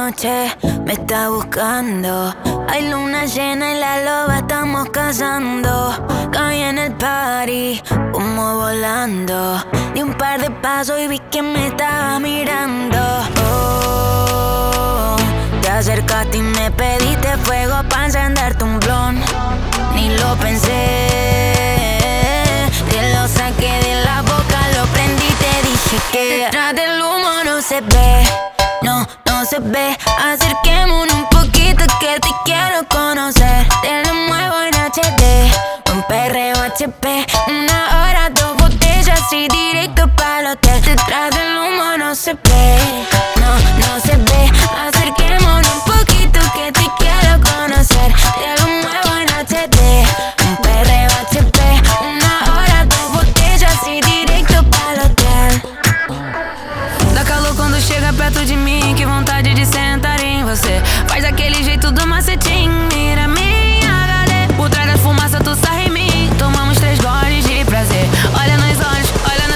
noche me está buscando. Hay luna llena y la loba estamos cazando. Caí en el party, humo volando. Di un par de pasos y vi que me estaba mirando. Oh, te acercaste y me pediste fuego pa' encenderte un blon. Ni lo pensé, te lo saqué de la boca, lo prendí y te dije que detrás del humo no se ve, no se ve. Acerquémonos un poquito que te quiero conocer. Te lo muevo en HD, un perreo HP. 1 hora, 2 botellas y directo pa'l hotel. Detrás del humo no se ve, no se ve. Acerquémonos un poquito que te quiero conocer. Te lo muevo en HD, un perreo HP. 1 hora, 2 botellas e direito para o hotel. Dá calor quando chega perto de mim, que vontade de sentar em você. Faz daquele jeito do macetinho, mira minha HD. Por trás da fumaça tu sarra em mim, tomamos 3 goles de prazer. Olha nos olhos,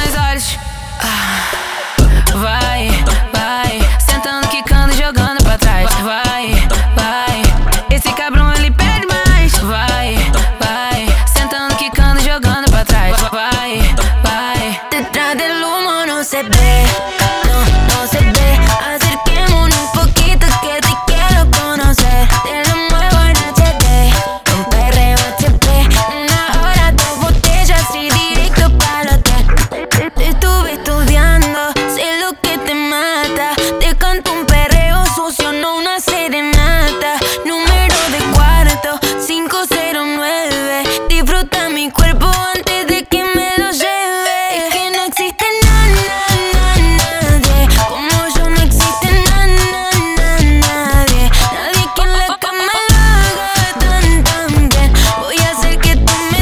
vai, sentando, quicando e jogando pra trás. Vai, esse cabrão ele pede mais. Vai, sentando, quicando e jogando pra trás. Vai. Detrás del humo no se ve, no se ve. Acerquémonos un poquito que te quiero conocer. Te lo muevo en HD, un perreo HP. 1 hora, 2 botellas y directo para el hotel. Te estuve estudiando, sé lo que te mata. Te canto un perreo sucio, no una serenata. Número de cuarto, 509. Disfruta mi cuerpo antes de que me lo lleve. Es que no existe nadie como yo, no existe nadie. Nadie que en la cama lo haga tan bien. Voy a hacer que tú me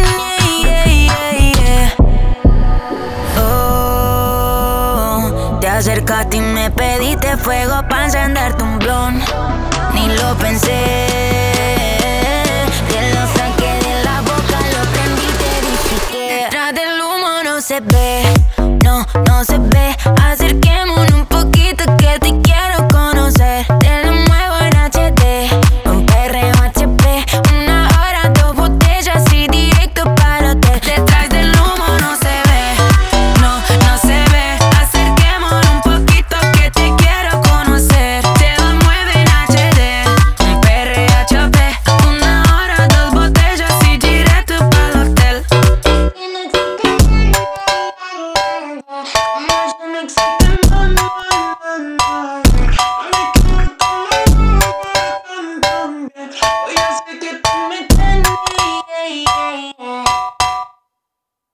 dañes. Oh, te acercaste y me pediste fuego pa' encenderte un blon. Ni lo pensé, te lo saqué de la boca, lo prendí y te dije que detrás del humo no se ve, no se ve. Acerquémonos